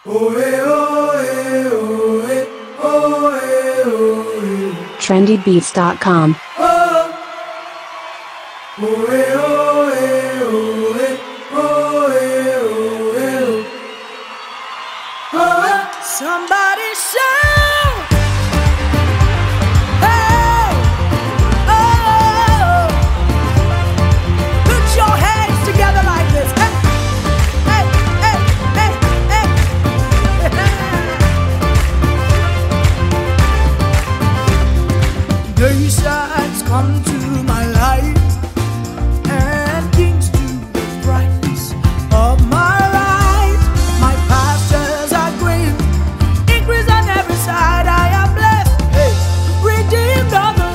trendybeats.com. Somebody shout! Hey! Oh! Put your hands together like this. Hey! Hey! Hey! Hey! Hey! Nations come to my life, and kings to the brightness of my life. My pastures are green, increase on every side. I am blessed, hey, redeemed of the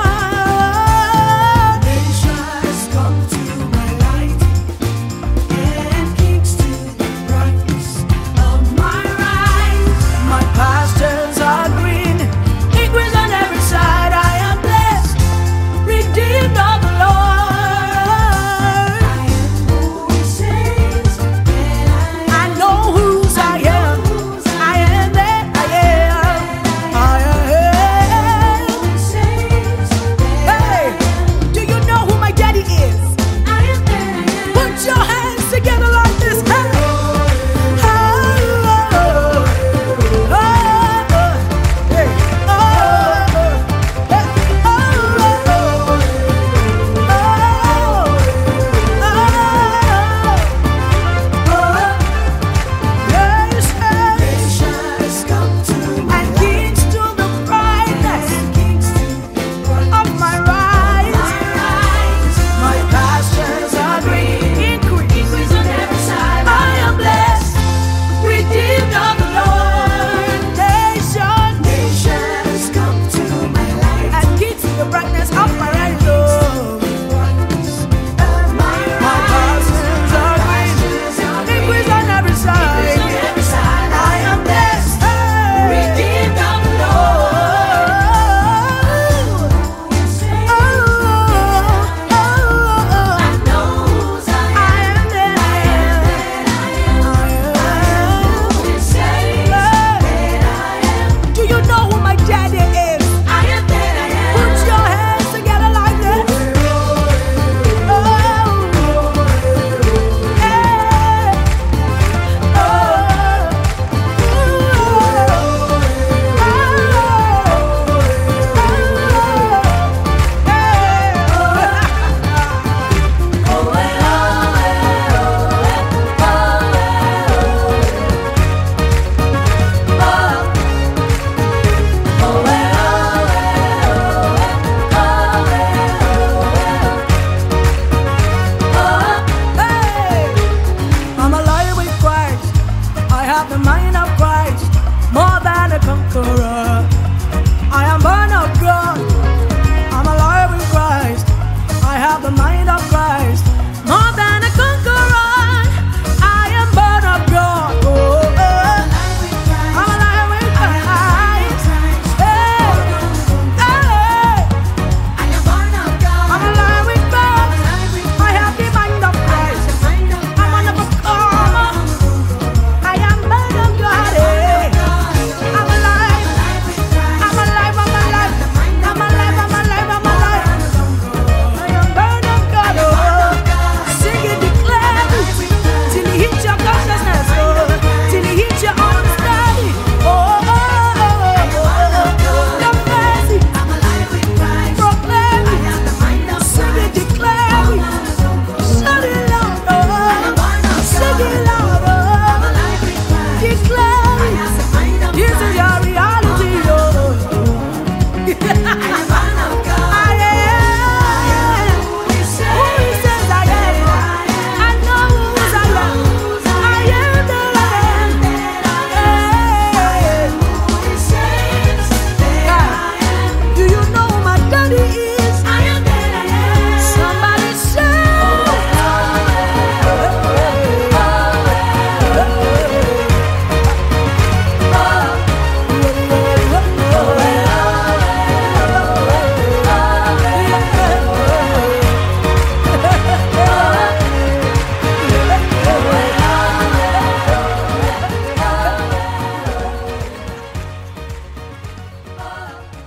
Lord. Nations come to my light, and kings to the brightness of my rise. My pastures are green, increase on every side. I am blessed, redeemed of the Lord. I am who He says that I know whose I am. I am that I am. I am. Hey, do you know who my daddy is? Put your hands together like this. Hey. Do you know who my daddy is? Put your hands together like this. Oh, hey, I'm alive with Christ. I have the mind of Christ, more than a conqueror. I am born of God. I'm alive with Christ. I have the mind of Christ, more than a conqueror. I am born of God. Oh, oh. I'm alive with Christ. Hey, hey. I'm alive with God. I have the mind of Christ. I'm an overcomer. I am born of God. Hey. I'm alive.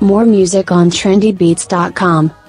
More music on trendybeats.com.